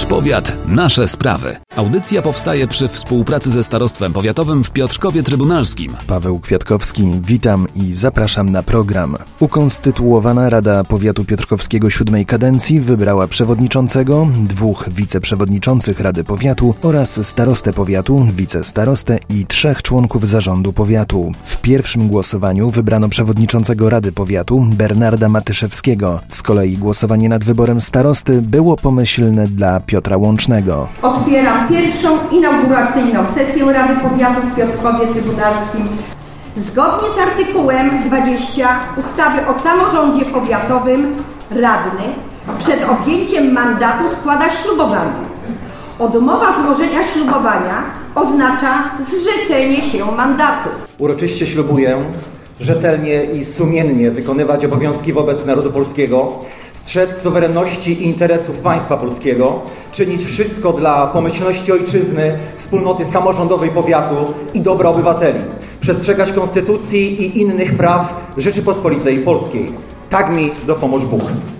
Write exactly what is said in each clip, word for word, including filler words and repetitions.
Nasz powiat, nasze sprawy. Audycja powstaje przy współpracy ze Starostwem Powiatowym w Piotrkowie Trybunalskim. Paweł Kwiatkowski, witam i zapraszam na program. Ukonstytuowana Rada Powiatu Piotrkowskiego siódmej kadencji wybrała przewodniczącego, dwóch wiceprzewodniczących Rady Powiatu oraz starostę powiatu, wicestarostę i trzech członków zarządu powiatu. W pierwszym głosowaniu wybrano przewodniczącego Rady Powiatu Bernarda Matyszewskiego. Z kolei głosowanie nad wyborem starosty było pomyślne dla Piotra Łącznego. Otwieram pierwszą inauguracyjną sesję Rady Powiatu w Piotrkowie Trybunalskim. Zgodnie z artykułem dwudziestym ustawy o samorządzie powiatowym radny przed objęciem mandatu składa ślubowanie. Odmowa złożenia ślubowania oznacza zrzeczenie się mandatu. Uroczyście ślubuję rzetelnie i sumiennie wykonywać obowiązki wobec narodu polskiego, strzec suwerenności i interesów państwa polskiego, czynić wszystko dla pomyślności ojczyzny, wspólnoty samorządowej powiatu i dobra obywateli, przestrzegać konstytucji i innych praw Rzeczypospolitej Polskiej. Tak mi dopomóż Bóg.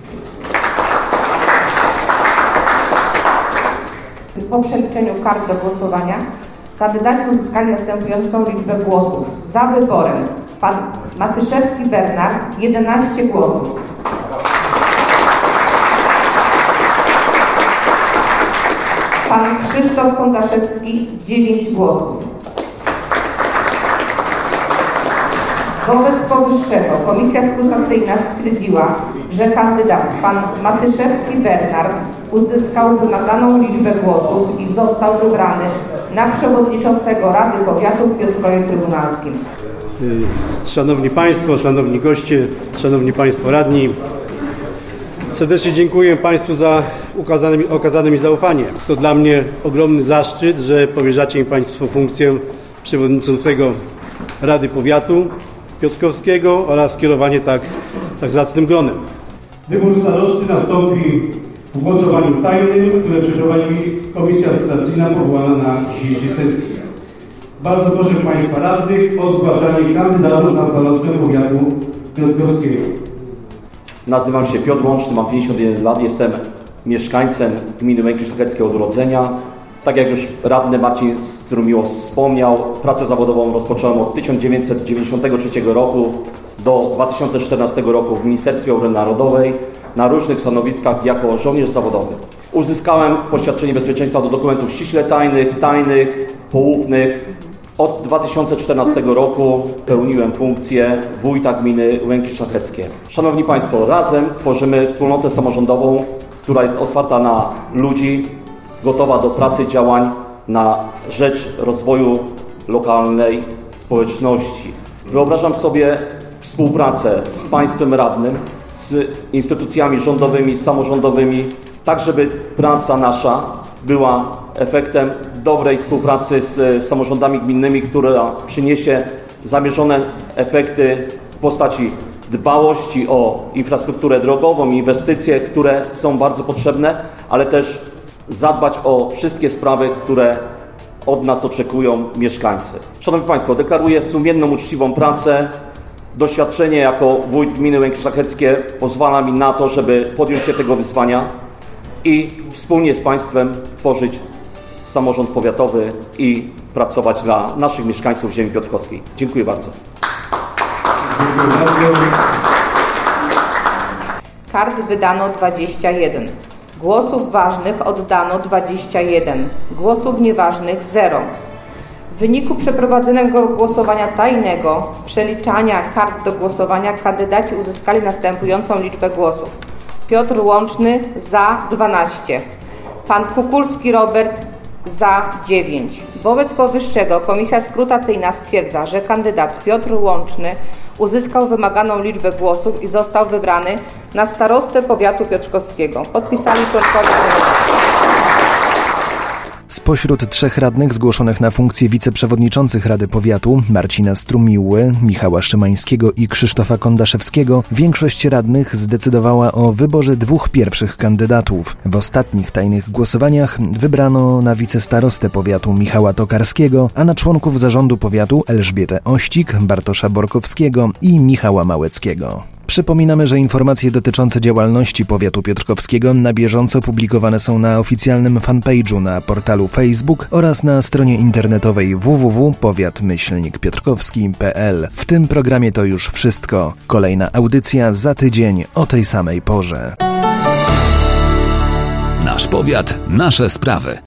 Po przeliczeniu kart do głosowania kandydaci uzyskali następującą liczbę głosów. Za wyborem pan Matyszewski Bernard jedenaście głosów. Pan Krzysztof Kondaszewski dziewięć głosów. Wobec powyższego Komisja Skrutacyjna stwierdziła, że kandydat pan Matyszewski Bernard uzyskał wymaganą liczbę głosów i został wybrany na przewodniczącego Rady Powiatu w Piotrkowie Trybunalskim. Szanowni Państwo, Szanowni Goście, Szanowni Państwo Radni, serdecznie dziękuję Państwu za okazane mi, okazane mi zaufanie. To dla mnie ogromny zaszczyt, że powierzacie mi Państwo funkcję przewodniczącego Rady Powiatu Piotrkowskiego oraz kierowanie tak, tak zacnym gronem. Wybór starosty nastąpi w głosowaniu tajnym, które przeprowadzi Komisja Skrutacyjna powołana na dzisiejszej sesji. Bardzo proszę Państwa radnych o zgłaszanie kandydatów na starostę powiatu piotrkowskiego. Nazywam się Piotr Łączny, mam pięćdziesiąt jeden lat, jestem mieszkańcem gminy Łęki Szlacheckie od urodzenia. Tak jak już radny Marcin Strumiło wspomniał, pracę zawodową rozpocząłem od tysiąc dziewięćset dziewięćdziesiątego trzeciego roku do dwa tysiące czternastego roku w Ministerstwie Obrony Narodowej na różnych stanowiskach jako żołnierz zawodowy. Uzyskałem poświadczenie bezpieczeństwa do dokumentów ściśle tajnych, tajnych, poufnych. Od dwa tysiące czternastego roku pełniłem funkcję wójta gminy Łęki Szlacheckie. Szanowni Państwo, razem tworzymy wspólnotę samorządową, która jest otwarta na ludzi, gotowa do pracy i działań na rzecz rozwoju lokalnej społeczności. Wyobrażam sobie współpracę z państwem radnym, z instytucjami rządowymi, samorządowymi, tak żeby praca nasza była efektem dobrej współpracy z samorządami gminnymi, która przyniesie zamierzone efekty w postaci dbałości o infrastrukturę drogową, inwestycje, które są bardzo potrzebne, ale też zadbać o wszystkie sprawy, które od nas oczekują mieszkańcy. Szanowni Państwo, deklaruję sumienną, uczciwą pracę. Doświadczenie jako wójt gminy Łęki Szlacheckie pozwala mi na to, żeby podjąć się tego wyzwania i wspólnie z Państwem tworzyć samorząd powiatowy i pracować dla naszych mieszkańców ziemi piotrkowskiej. Dziękuję bardzo. Kart wydano dwadzieścia jeden. Głosów ważnych oddano dwadzieścia jeden. Głosów nieważnych zero. W wyniku przeprowadzonego głosowania tajnego, przeliczania kart do głosowania, kandydaci uzyskali następującą liczbę głosów. Piotr Łączny za dwanaście. Pan Kukulski Robert za dziewięć. Wobec powyższego Komisja Skrutacyjna stwierdza, że kandydat Piotr Łączny uzyskał wymaganą liczbę głosów i został wybrany na starostę powiatu piotrkowskiego. Podpisali członkowie. Spośród trzech radnych zgłoszonych na funkcję wiceprzewodniczących Rady Powiatu, Marcina Strumiły, Michała Szymańskiego i Krzysztofa Kondaszewskiego, większość radnych zdecydowała o wyborze dwóch pierwszych kandydatów. W ostatnich tajnych głosowaniach wybrano na wicestarostę powiatu Michała Tokarskiego, a na członków zarządu powiatu Elżbietę Ościk, Bartosza Borkowskiego i Michała Małeckiego. Przypominamy, że informacje dotyczące działalności powiatu piotrkowskiego na bieżąco publikowane są na oficjalnym fanpage'u na portalu Facebook oraz na stronie internetowej w w w kropka powiat myślnik piotrkowski kropka p l. W tym programie to już wszystko. Kolejna audycja za tydzień o tej samej porze. Nasz powiat, nasze sprawy.